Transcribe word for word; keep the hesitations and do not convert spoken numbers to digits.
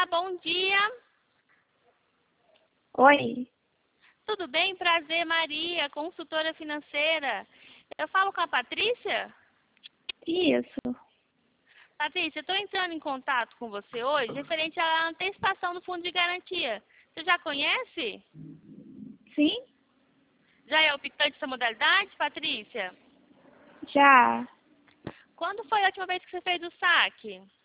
Olá, bom dia. Oi, Tudo bem? Prazer, Maria, consultora financeira. Eu falo com a Patrícia? isso. Patrícia, estou entrando em contato com você hoje referente à antecipação do fundo de garantia. Você já conhece? Sim? Já é optante essa modalidade, Patrícia? Já. Quando foi a última vez que você fez o saque?